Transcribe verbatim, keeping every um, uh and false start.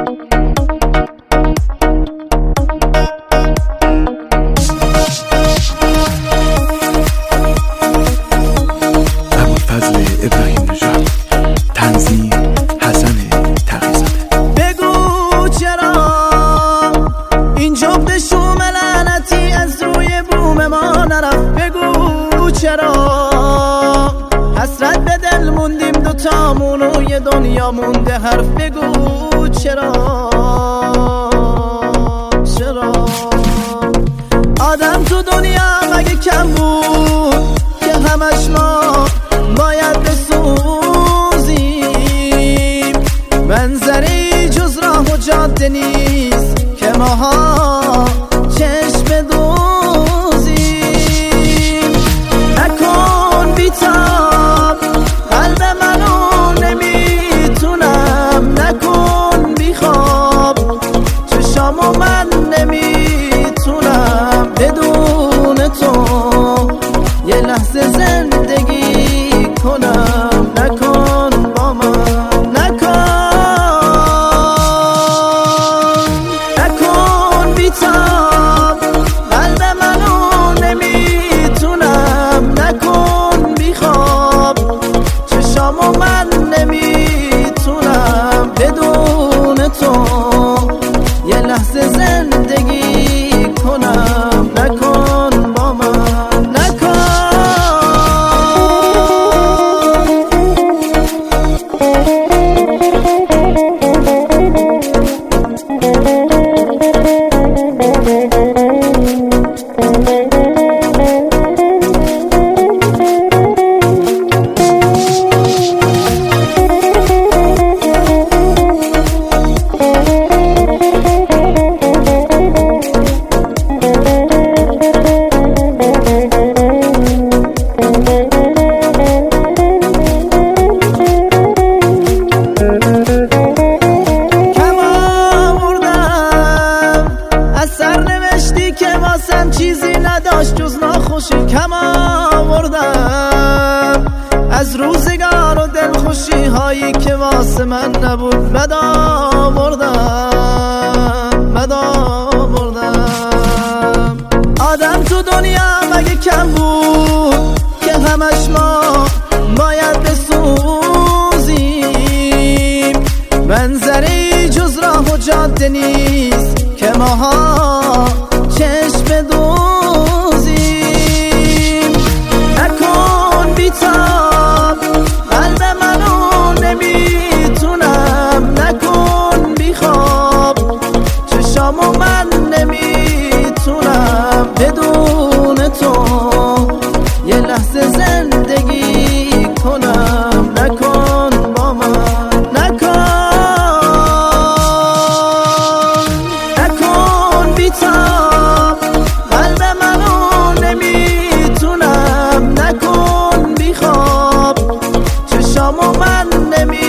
حسرت به دل موندیم دوتامون و یه دنیا مونده حرف بگو چرا چرا آدم تو دنیا مگه کم بود که همش ما باید بسوزیم منظری جز راه و جاده نیست که ماها چشم دوزیم نکن بیتاب قلب منو نمیتونم نکن بیخواب چشامو من نمیتونم بدون تو یه لحظه زندگی کنم نکن با من نکن نکن بیتاب قلب منو نمیتونم نکن بیخواب چشامو من نمیتونم بدون تو یه لحظه زندگی کنم نکن با من نکن چیزی نداشت جز ناخوشی کم آوردم از روزگار و دلخوشی هایی که واسه من نبود بد آوردم بد آوردم آدم تو دنیا مگه کم بود که همش ما باید بسوزیم منظری جز راه و جاده نیست که ماها چشم دوزیم نکن بیتاب قلب منو نمیتونم نکن بیخواب چشامو من نمیتونم بدون تو یه لحظه زندگی کنم نکن با من نکن نکن بیتاب قلب منو نمیتونم نکن بیخواب چشامو من نمی